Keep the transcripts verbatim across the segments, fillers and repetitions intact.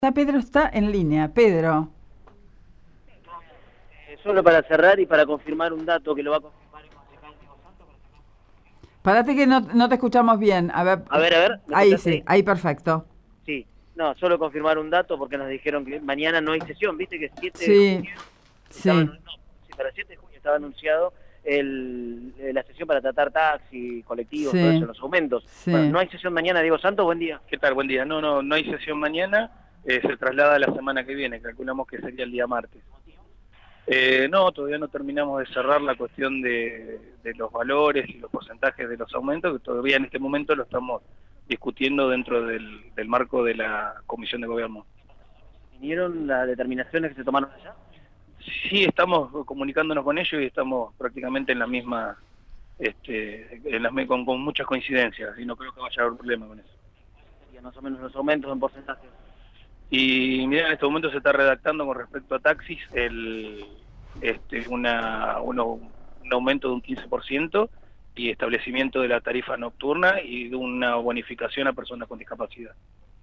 Está Pedro, está en línea. Pedro. Eh, solo para cerrar y para confirmar un dato que lo va a confirmar el concejal Diego Santos. Parate que no, no te escuchamos bien. A ver, A ver, a ver, ¿me ahí escuchaste sí, ahí? ahí perfecto. Sí, no, solo confirmar un dato porque nos dijeron que mañana no hay sesión, viste que siete de Sí, junio estaba, sí, no, sí, para el siete de junio estaba anunciado el, eh, la sesión para tratar taxis, colectivos, todo eso, sí, los aumentos. Bueno, sí. no hay sesión mañana, Diego Santos, buen día. ¿Qué tal? Buen día. No, no, no hay sesión mañana, eh, se traslada a la semana que viene, calculamos que sería el día martes. Eh, no, todavía no terminamos de cerrar la cuestión de, de los valores y los porcentajes de los aumentos, que todavía en este momento lo estamos discutiendo dentro del, del marco de la Comisión de Gobierno. ¿Vinieron las determinaciones que se tomaron allá? Sí, estamos comunicándonos con ellos y estamos prácticamente en la misma, este, en las, con, con muchas coincidencias, y no creo que vaya a haber problema con eso. Serían más o menos los aumentos en porcentaje. Y mira, en este momento se está redactando con respecto a taxis el, este, una, uno, un aumento de un quince por ciento y establecimiento de la tarifa nocturna y de una bonificación a personas con discapacidad.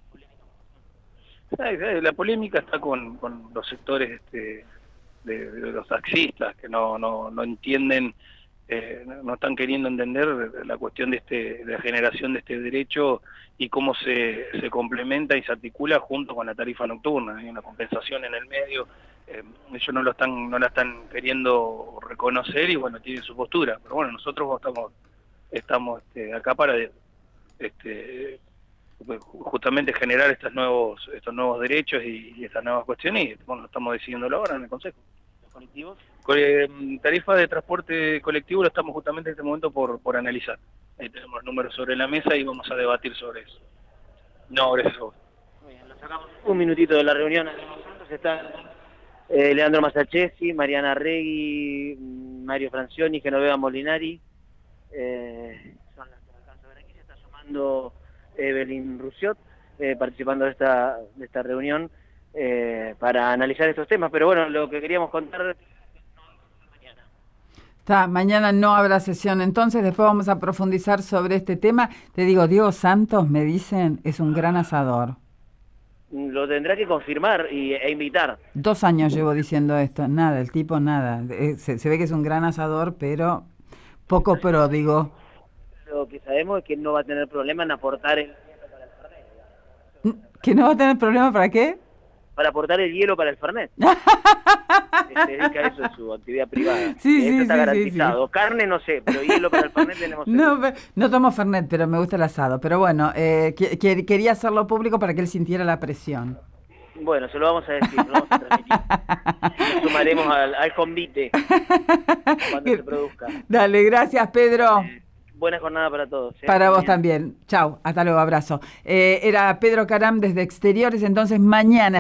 La polémica está con, con los sectores este, de, de los taxistas que no, no, no entienden, eh, no están queriendo entender la cuestión de, este, de la generación de este derecho y cómo se, se complementa y se articula junto con la tarifa nocturna. Hay una compensación en el medio, eh, ellos no lo están, no la están queriendo reconocer y bueno, tienen su postura. Pero bueno, nosotros estamos, estamos este, acá para este, justamente generar estos nuevos, estos nuevos derechos y, y estas nuevas cuestiones y bueno, estamos decidiéndolo ahora en el Consejo. ¿Los colectivos? Tarifa de transporte colectivo lo estamos justamente en este momento por, por analizar. Ahí tenemos los números sobre la mesa y vamos a debatir sobre eso. No, gracias a vos. Muy bien, lo sacamos un minutito de la reunión. Está eh, Leandro Masachesi, Mariana Regui, Mario Francioni, Genoveva Molinari. Eh, son las que alcanzo a ver aquí. Se está sumando Evelyn Rusiot, eh, participando de esta, de esta reunión eh, para analizar estos temas. Pero bueno, lo que queríamos contar... Está, mañana no habrá sesión, entonces después vamos a profundizar sobre este tema. Te digo, Diego Santos, me dicen, es un gran asador. Lo tendrá que confirmar y, e invitar. Dos años llevo diciendo esto, nada, el tipo nada. Eh, se, se ve que es un gran asador, pero poco pródigo. Lo que sabemos es que no va a tener problema en aportar el... ¿Que no va a tener problema para qué? Para aportar el hielo para el Fernet. Se dedica a eso en su actividad privada. Sí, Eso sí, está sí, garantizado. sí, sí. Carne no sé, pero hielo para el Fernet tenemos. No, no tomo Fernet, pero me gusta el asado. Pero bueno, eh, que, que, quería hacerlo público para que él sintiera la presión. Bueno, se lo vamos a decir, lo vamos a transmitir. Nos sumaremos al, al convite cuando se produzca. Dale, gracias, Pedro. Eh, buena jornada para todos. ¿eh? Para vos también. Chau, hasta luego, abrazo. Eh, era Pedro Caram desde Exteriores, entonces mañana.